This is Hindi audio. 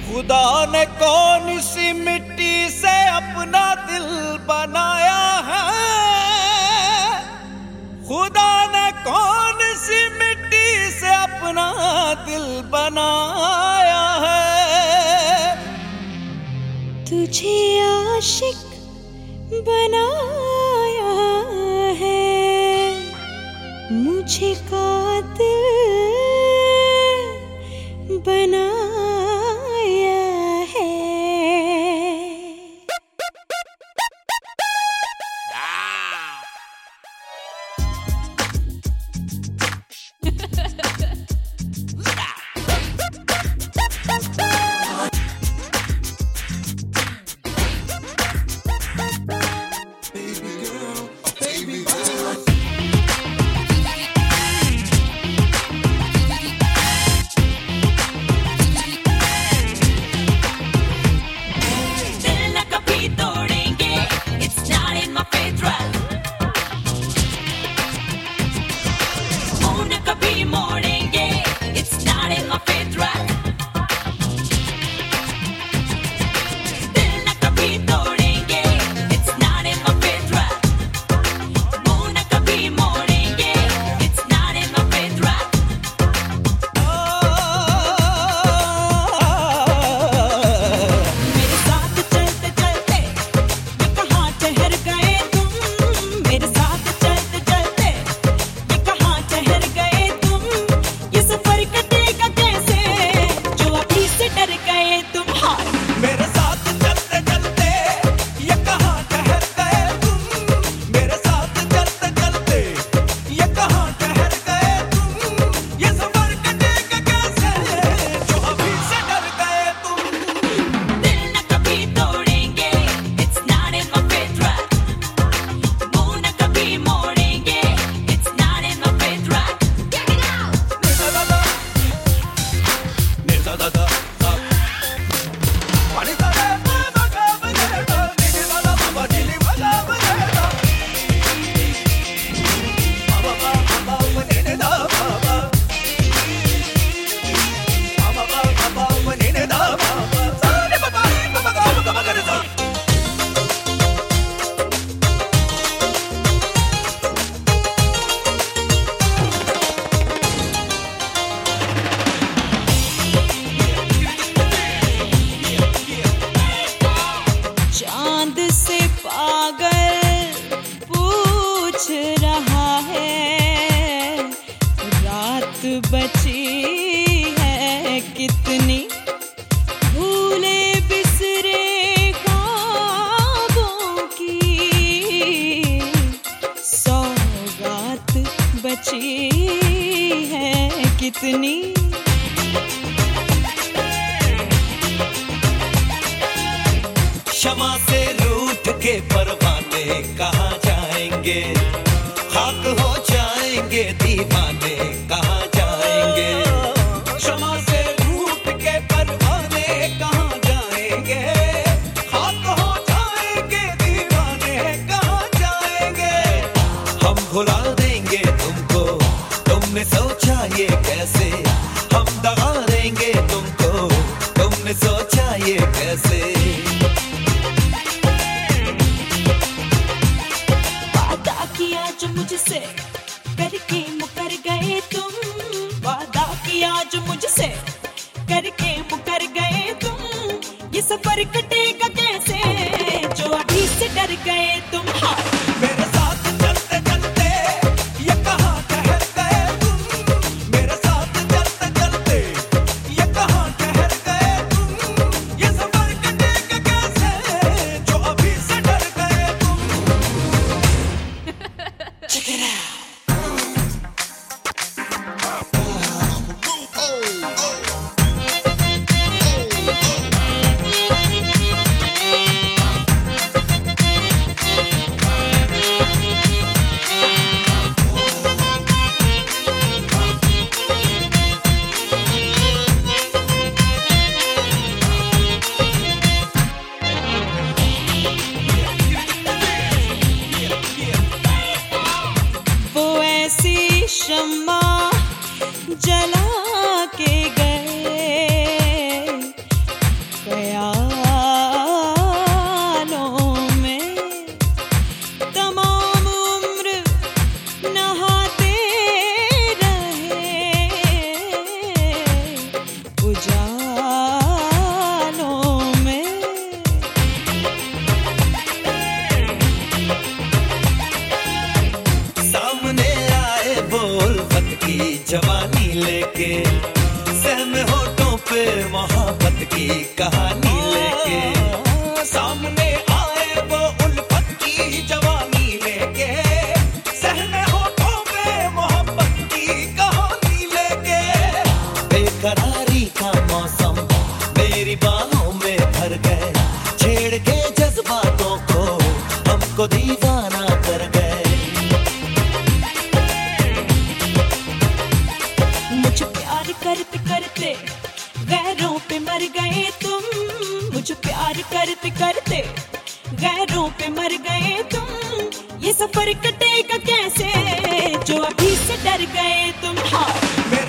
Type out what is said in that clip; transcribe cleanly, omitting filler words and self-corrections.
खुदा ने कौन सी मिट्टी से अपना दिल बनाया है, खुदा ने कौन सी मिट्टी से अपना दिल बनाया है। तुझे आशिक बनाया है, मुझे कातिल बनाया है। बची है कितनी भूले बिसरे ख्वाबों की, सौगात बची है कितनी। क्षमा से रूठ के परवाने कहाँ जाएंगे, खाक हो जाएंगे दीवाने कहाँ जाएंगे। क्षमा से रूठ के परवाने कहाँ जाएंगे, खाक हो जाएंगे दीवाने कहाँ जाएंगे। हम भुला देंगे तुमको, तुमने सोचा ये कैसे, हम दगा देंगे तुमको, तुमने सोचा ये कैसे। जो मुझसे करके मुकर गए तुम, वादा किया जो मुझसे करके मुकर गए तुम, ये सफर कटेगा कैसे जो अभी से डर गए तुम। हाय मेरे साथ चलते चलते ये कहाँ ठहर गए तुम, मेरे साथ चलते चलते ये कहाँ ठहर गए तुम, ये सफर कटेगा कैसे जो अभी से डर गए तुम। Check it out. होठों पे मोहब्बत की कहानी लेके सामने आए वो उल्फत की जवानी लेके सहने होठों पे मोहब्बत की कहानी लेके बेकरारी का मौसम मेरी बाहों में भर गए छेड़ के जज्बातों को हमको दीवाना कर गए मुझे प्यार करते करते गैरों पे मर गए तुम मुझे प्यार करते करते गैरों पे मर गए तुम ये सफर कटेगा कैसे जो अभी से डर गए तुम हाँ